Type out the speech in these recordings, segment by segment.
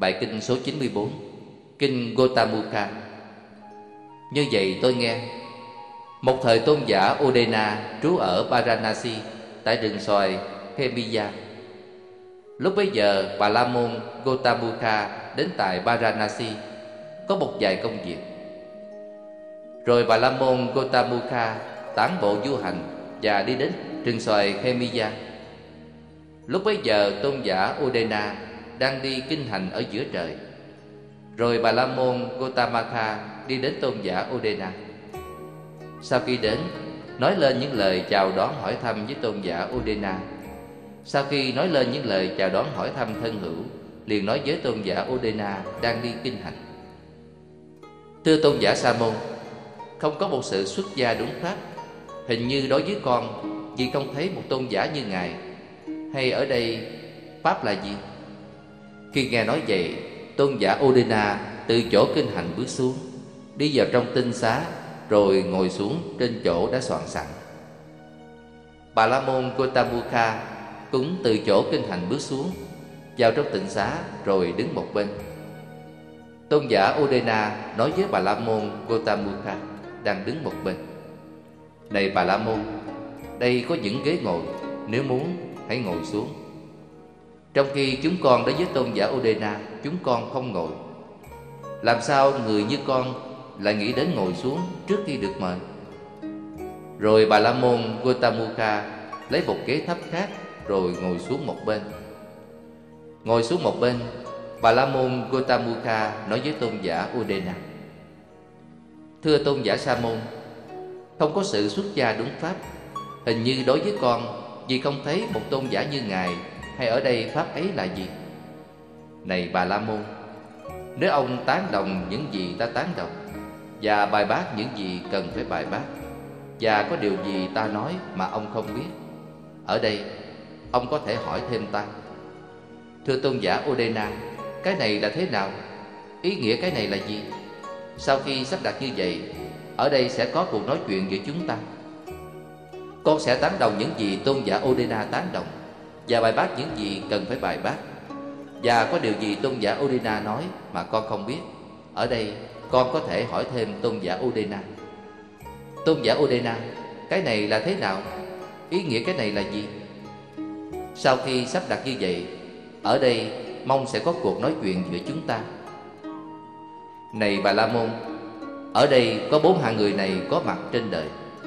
Bài kinh số 94, kinh Gotamukha. Như vậy tôi nghe, một thời tôn giả Udena trú ở Varanasi tại rừng xoài Khemiya. Lúc bấy giờ Bà La Môn Gotamukha đến tại Varanasi có một vài công việc. Rồi Bà La Môn Gotamukha tản bộ du hành và đi đến rừng xoài Khemiya. Lúc bấy giờ tôn giả Udena đang đi kinh hành ở giữa trời. Rồi Bà La Môn Gotamukha đi đến tôn giả Udena. Sau khi đến, nói lên những lời chào đón hỏi thăm với tôn giả Udena. Sau khi nói lên những lời chào đón hỏi thăm thân hữu, liền nói với tôn giả Udena đang đi kinh hành: Thưa tôn giả Sa Môn, không có một sự xuất gia đúng pháp. Hình như đối với con, vì không thấy một tôn giả như ngài. Hay ở đây pháp là gì? Khi nghe nói vậy, tôn giả Udena từ chỗ kinh hành bước xuống, đi vào trong tinh xá, rồi ngồi xuống trên chỗ đã soạn sẵn. Bà La Môn Gotamukha cũng từ chỗ kinh hành bước xuống, vào trong tịnh xá, rồi đứng một bên. Tôn giả Udena nói với Bà La Môn Gotamukha đang đứng một bên: Này Bà La Môn, đây có những ghế ngồi, nếu muốn hãy ngồi xuống. Trong khi chúng con đối với tôn giả Udena, chúng con không ngồi. Làm sao người như con lại nghĩ đến ngồi xuống trước khi được mời? Rồi Bà La Môn Gotamukha lấy một ghế thấp khác, rồi ngồi xuống một bên. Ngồi xuống một bên, Bà La Môn Gotamukha nói với tôn giả Udena: Thưa tôn giả Sa Môn, không có sự xuất gia đúng pháp. Hình như đối với con, vì không thấy một tôn giả như ngài. Hay ở đây pháp ấy là gì? Này Bà La Môn, nếu ông tán đồng những gì ta tán đồng, và bài bác những gì cần phải bài bác, và có điều gì ta nói mà ông không biết, ở đây ông có thể hỏi thêm ta. Thưa tôn giả Udena, cái này là thế nào? Ý nghĩa cái này là gì? Sau khi sắp đặt như vậy, ở đây sẽ có cuộc nói chuyện giữa chúng ta. Con sẽ tán đồng những gì tôn giả Udena tán đồng, và bài bác những gì cần phải bài bác. Và có điều gì tôn giả Udena nói mà con không biết, ở đây con có thể hỏi thêm tôn giả Udena. Tôn giả Udena, cái này là thế nào? Ý nghĩa cái này là gì? Sau khi sắp đặt như vậy, ở đây mong sẽ có cuộc nói chuyện giữa chúng ta. Này Bà La Môn, ở đây có 4 hạng người này có mặt trên đời.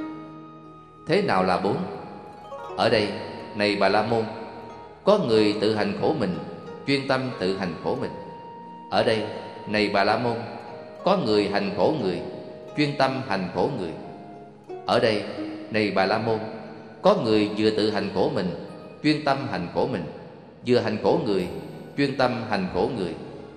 Thế nào là 4? Ở đây, này Bà La Môn, có người tự hành khổ mình, chuyên tâm tự hành khổ mình. Ở đây, này Bà La Môn, có người hành khổ người, chuyên tâm hành khổ người. Ở đây, này Bà La Môn, có người vừa tự hành khổ mình, chuyên tâm hành khổ mình, vừa hành khổ người, chuyên tâm hành khổ người.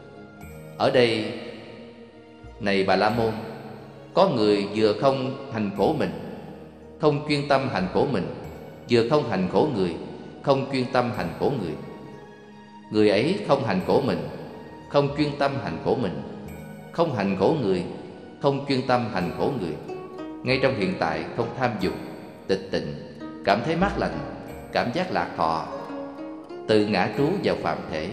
Ở đây, này Bà La Môn, có người vừa không hành khổ mình, không chuyên tâm hành khổ mình, vừa không hành khổ người, không chuyên tâm hành khổ người. Người ấy không hành khổ mình, không chuyên tâm hành khổ mình, không hành khổ người, không chuyên tâm hành khổ người. Ngay trong hiện tại không tham dục, tịch tịnh, cảm thấy mát lành, cảm giác lạc thọ, tự ngã trú vào phạm thể.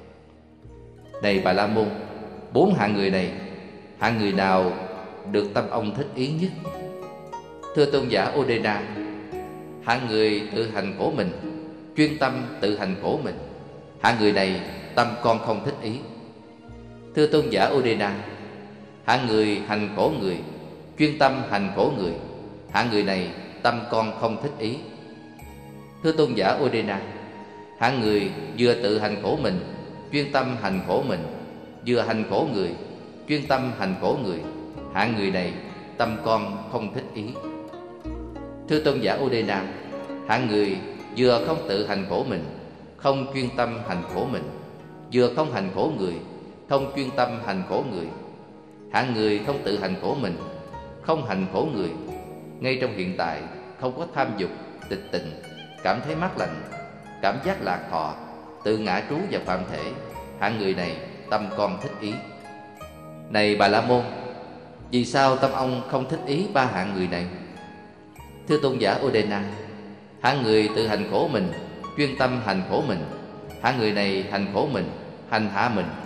Này Bà La Môn, 4 hạng người này, hạng người nào được tâm ông thích ý nhất? Thưa tôn giả Udena, hạng người tự hành khổ mình, chuyên tâm tự hành khổ mình. Hạng người này tâm con không thích ý. Thưa tôn giả Udena, hạng người hành khổ người, chuyên tâm hành khổ người. Hạng người này tâm con không thích ý. Thưa tôn giả Udena, hạng người vừa tự hành khổ mình, chuyên tâm hành khổ mình, vừa hành khổ người, chuyên tâm hành khổ người. Hạng người này tâm con không thích ý. Thưa tôn giả Udena, hạng người vừa không tự hành khổ mình, không chuyên tâm hành khổ mình, vừa không hành khổ người, không chuyên tâm hành khổ người. Hạng người không tự hành khổ mình, không hành khổ người, ngay trong hiện tại không có tham dục, tịch tịnh, cảm thấy mát lành, cảm giác lạc thọ, tự ngã trú vào phạm thể. Hạng người này tâm con thích ý. Này Bà La Môn, vì sao tâm ông không thích ý 3 hạng người này? Thưa tôn giả Udena, hạng người tự hành khổ mình, chuyên tâm hành khổ mình. Hạng người này hành khổ mình, hành hạ mình,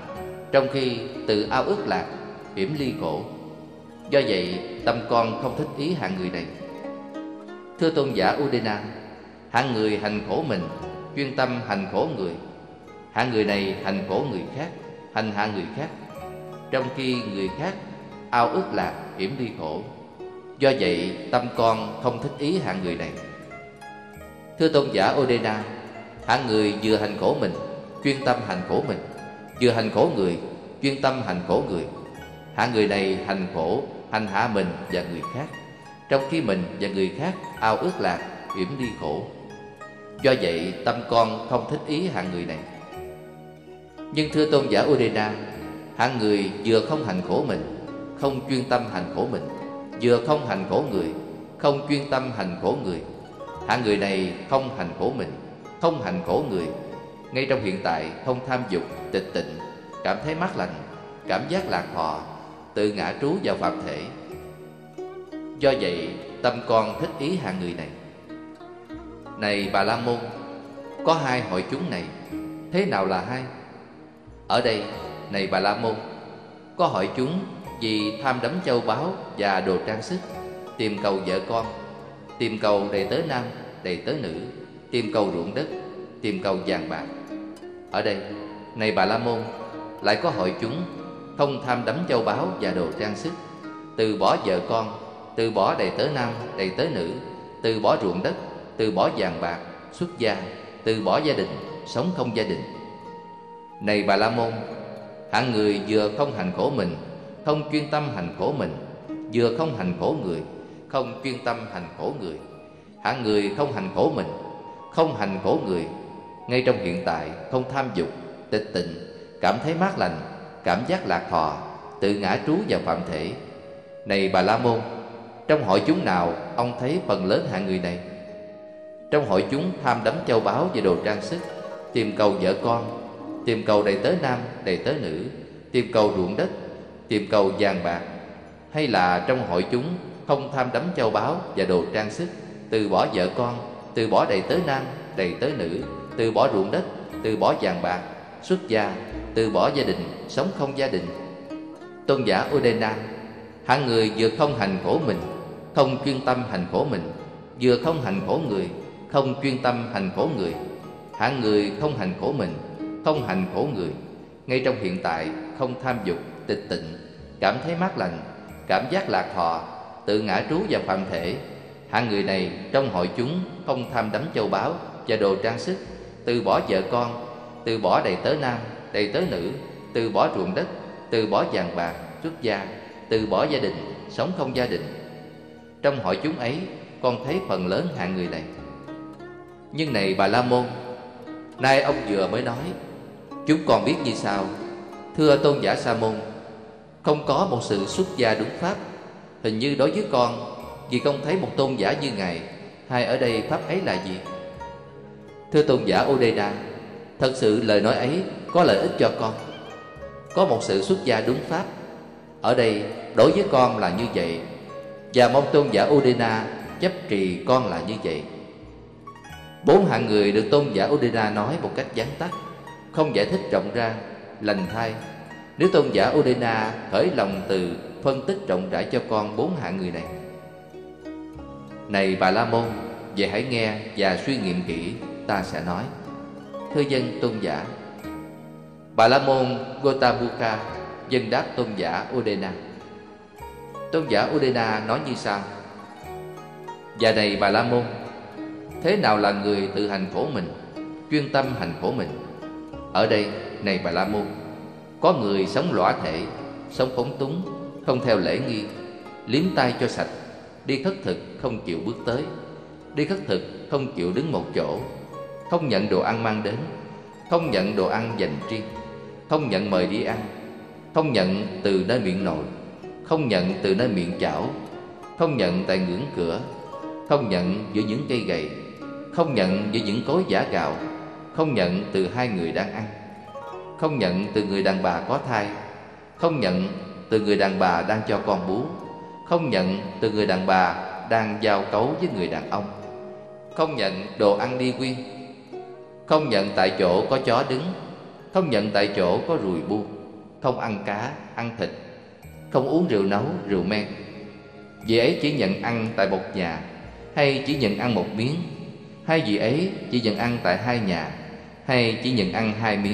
trong khi tự ao ước lạc, hiểm ly khổ. Do vậy tâm con không thích ý hạng người này. Thưa tôn giả Udena, hạng người hành khổ mình, chuyên tâm hành khổ người. Hạng người này hành khổ người khác, hành hạ người khác, trong khi người khác ao ước lạc, hiểm ly khổ. Do vậy tâm con không thích ý hạng người này. Thưa tôn giả Udena, hạng người vừa hành khổ mình, chuyên tâm hành khổ mình, vừa hành khổ người, chuyên tâm hành khổ người. Hạng người này hành khổ, hành hạ mình và người khác, trong khi mình và người khác ao ước lạc, hiểm ly khổ. Do vậy tâm con không thích ý hạng người này. Nhưng thưa tôn giả Udena, hạng người vừa không hành khổ mình, không chuyên tâm hành khổ mình, vừa không hành khổ người, không chuyên tâm hành khổ người. Hạng người này không hành khổ mình, không hành khổ người, ngay trong hiện tại không tham dục, tịch tịnh, cảm thấy mát lành, cảm giác lạc thọ, tự ngã trú vào phạm thể. Do vậy tâm con thích ý hạng người này. Này Bà La Môn, có hai hội chúng này, thế nào là hai? Ở đây, này Bà La Môn, có hội chúng vì tham đắm châu báu và đồ trang sức, tìm cầu vợ con, tìm cầu đầy tớ nam, đầy tớ nữ, tìm cầu ruộng đất, tìm cầu vàng bạc. Ở đây, này Bà La Môn, lại có hội chúng không tham đắm châu báu và đồ trang sức, từ bỏ vợ con, từ bỏ đầy tớ nam, đầy tớ nữ, từ bỏ ruộng đất, từ bỏ vàng bạc, xuất gia, từ bỏ gia đình, sống không gia đình. Này Bà La Môn, hạng người vừa không hành khổ mình, không chuyên tâm hành khổ mình, vừa không hành khổ người, không chuyên tâm hành khổ người. Hạng người không hành khổ mình, không hành khổ người, ngay trong hiện tại không tham dục, tịch tịnh, cảm thấy mát lành, cảm giác lạc thọ, tự ngã trú vào phạm thể. Này Bà La Môn, trong hội chúng nào ông thấy phần lớn hạng người này? Trong hội chúng tham đắm châu báu và đồ trang sức, tìm cầu vợ con, tìm cầu đầy tớ nam, đầy tớ nữ, tìm cầu ruộng đất, tìm cầu vàng bạc? Hay là trong hội chúng không tham đắm châu báu và đồ trang sức, từ bỏ vợ con, từ bỏ đầy tớ nam, đầy tớ nữ, từ bỏ ruộng đất, từ bỏ vàng bạc, xuất gia, từ bỏ gia đình, sống không gia đình? Tôn giả Udena, hạng người vừa không hành khổ mình, không chuyên tâm hành khổ mình, vừa không hành khổ người, không chuyên tâm hành khổ người. Hạng người không hành khổ mình, không hành khổ người, ngay trong hiện tại không tham dục, tịch tịnh, cảm thấy mát lành, cảm giác lạc thọ, tự ngã trú vào phạm thể. Hạng người này trong hội chúng không tham đắm châu báu và đồ trang sức, từ bỏ vợ con, từ bỏ đầy tớ nam, đầy tớ nữ, từ bỏ ruộng đất, từ bỏ vàng bạc, xuất gia, từ bỏ gia đình, sống không gia đình. Trong hội chúng ấy con thấy phần lớn hạng người này. Nhưng này Bà La Môn, nay ông vừa mới nói, chúng con biết như sau. Thưa tôn giả Sa Môn, không có một sự xuất gia đúng pháp. Hình như đối với con, vì không thấy một tôn giả như Ngài, hay ở đây pháp ấy là gì? Thưa tôn giả Udena, thật sự lời nói ấy có lợi ích cho con. Có một sự xuất gia đúng pháp. Ở đây đối với con là như vậy, và mong tôn giả Udena chấp trì con là như vậy. 4 hạng người được tôn giả Udena nói một cách vắn tắt, không giải thích rộng ra, lành thay. Nếu tôn giả Udena khởi lòng từ phân tích rộng rãi cho con 4 hạng người này. Này Bà La Môn, vậy hãy nghe và suy nghiệm kỹ, ta sẽ nói. Thưa dân tôn giả. Bà La Môn Gotabuka dân đáp tôn giả Udena. Tôn giả Udena nói như sau: Và này Bà La Môn, thế nào là người tự hành khổ mình, chuyên tâm hành khổ mình? Ở đây, này Bà La Môn, có người sống lõa thể, sống phóng túng, không theo lễ nghi, liếm tay cho sạch, đi khất thực không chịu bước tới, đi khất thực không chịu đứng một chỗ, không nhận đồ ăn mang đến, không nhận đồ ăn dành riêng, không nhận mời đi ăn, không nhận từ nơi miệng nồi, không nhận từ nơi miệng chảo, không nhận tại ngưỡng cửa, không nhận giữa những cây gậy, không nhận giữa những cối giã gạo, không nhận từ 2 người đang ăn, không nhận từ người đàn bà có thai, không nhận từ người đàn bà đang cho con bú, không nhận từ người đàn bà đang giao cấu với người đàn ông, không nhận đồ ăn đi quyên, không nhận tại chỗ có chó đứng, không nhận tại chỗ có ruồi bu, không ăn cá, ăn thịt, không uống rượu nấu, rượu men. Vị ấy chỉ nhận ăn tại một nhà, hay chỉ nhận ăn một miếng, hay vị ấy chỉ nhận ăn tại hai nhà, hay chỉ nhận ăn hai miếng,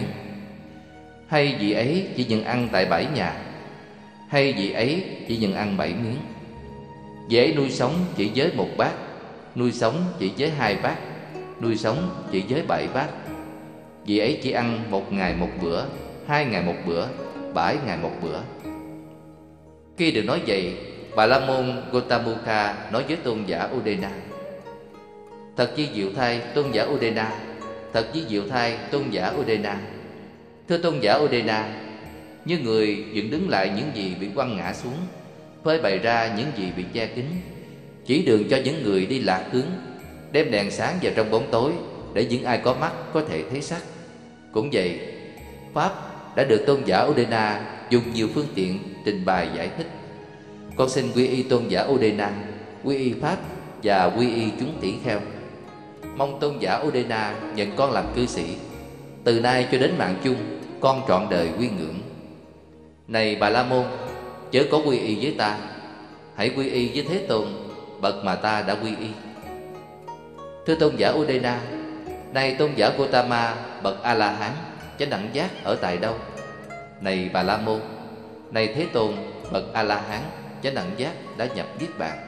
hay vị ấy chỉ nhận ăn tại 7 nhà, hay vị ấy chỉ nhận ăn 7 miếng. Vị ấy nuôi sống chỉ với một bát, nuôi sống chỉ với 2 bát, nuôi sống chỉ với 7 bát. Vị ấy chỉ ăn 1 ngày một bữa, 2 ngày một bữa, 7 ngày một bữa. Khi được nói vậy, Bà La Môn Gotamukha nói với tôn giả Udena: Thật chi diệu thay tôn giả Udena, thật chi diệu thay tôn giả Udena. Thưa tôn giả Udena, như người dựng đứng lại những gì bị quăng ngã xuống, phơi bày ra những gì bị che kín, chỉ đường cho những người đi lạc hướng, đem đèn sáng vào trong bóng tối để những ai có mắt có thể thấy sắc. Cũng vậy, Pháp đã được tôn giả Udena dùng nhiều phương tiện trình bày giải thích. Con xin quy y tôn giả Udena, quy y Pháp và quy y chúng tỷ kheo. Mong tôn giả Udena nhận con làm cư sĩ. Từ nay cho đến mạng chung, con trọn đời quy ngưỡng. Này Bà La Môn, chớ có quy y với ta, hãy quy y với Thế Tôn, bậc mà ta đã quy y. Thưa tôn giả Udena, này tôn giả Gotama bậc A-la-hán chánh đẳng giác ở tại đâu? Này Bà La Môn, này Thế Tôn bậc A-la-hán chánh đẳng giác đã nhập niết bàn.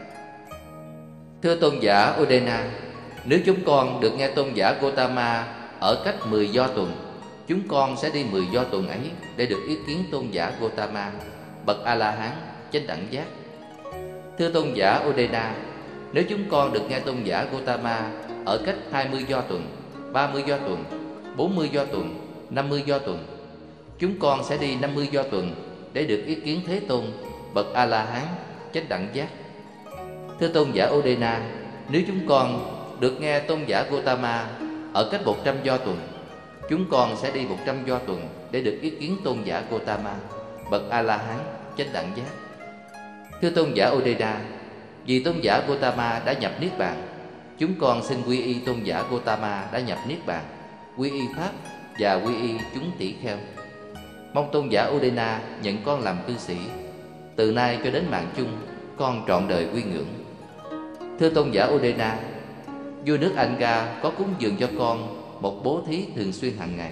Thưa tôn giả Udena, nếu chúng con được nghe tôn giả Gotama ở cách 10 do tuần, chúng con sẽ đi 10 do tuần ấy để được ý kiến tôn giả Gotama bậc A-la-hán chánh đẳng giác. Thưa tôn giả Udena, nếu chúng con được nghe tôn giả Gotama ở cách 20 do tuần, 30 do tuần, 40 do tuần, 50 do tuần, chúng con sẽ đi 50 do tuần để được ý kiến Thế Tôn bậc A-la-hán chánh đẳng giác. Thưa tôn giả Udena, nếu chúng con được nghe tôn giả Gotama ở cách 100 do tuần, chúng con sẽ đi 100 do tuần để được ý kiến tôn giả Gotama bậc A-la-hán chánh đẳng giác. Thưa tôn giả Udena, vì tôn giả Gotama đã nhập niết bàn, chúng con xin quy y tôn giả Gotama đã nhập niết bàn, quy y Pháp và quy y chúng tỷ kheo. Mong tôn giả Udena nhận con làm cư sĩ. Từ nay cho đến mạng chung, con trọn đời quy ngưỡng. Thưa tôn giả Udena, vua nước Anga có cúng dường cho con một bố thí thường xuyên hàng ngày.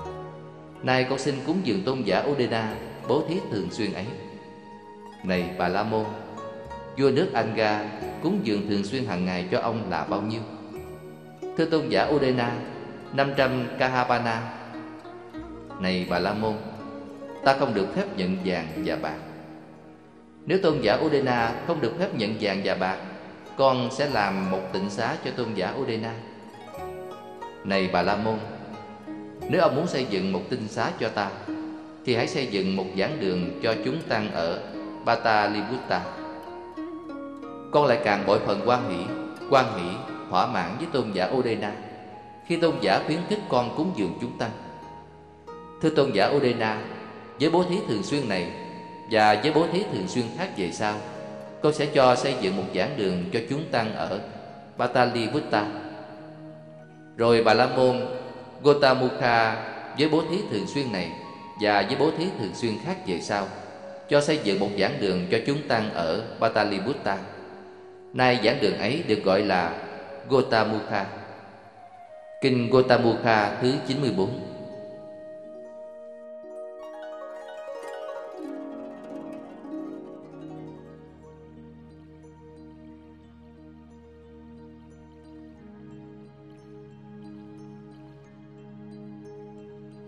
Nay con xin cúng dường tôn giả Udena bố thí thường xuyên ấy. Này Bà La Môn, vua nước Anga cúng dường thường xuyên hàng ngày cho ông là bao nhiêu? Thưa tôn giả Udena, 500 Kahabana. Này Bà La Môn, ta không được phép nhận vàng và bạc. Nếu tôn giả Udena không được phép nhận vàng và bạc, con sẽ làm một tịnh xá cho tôn giả Udena. Này Bà La Môn, nếu ông muốn xây dựng một tịnh xá cho ta, thì hãy xây dựng một giảng đường cho chúng tăng ở Pataliputta. Con lại càng bội phần quan hỷ, thỏa mãn với tôn giả Udena khi tôn giả khuyến khích con cúng dường chúng tăng. Thưa tôn giả Udena, với bố thí thường xuyên này và với bố thí thường xuyên khác về sau, con sẽ cho xây dựng một giảng đường cho chúng tăng ở Pataliputta. Rồi Bà La Môn Gotamukha với bố thí thường xuyên này và với bố thí thường xuyên khác về sau, cho xây dựng một giảng đường cho chúng tăng ở Pataliputta. Nay giảng đường ấy được gọi là Gotamukha. Kinh Gotamukha thứ 94.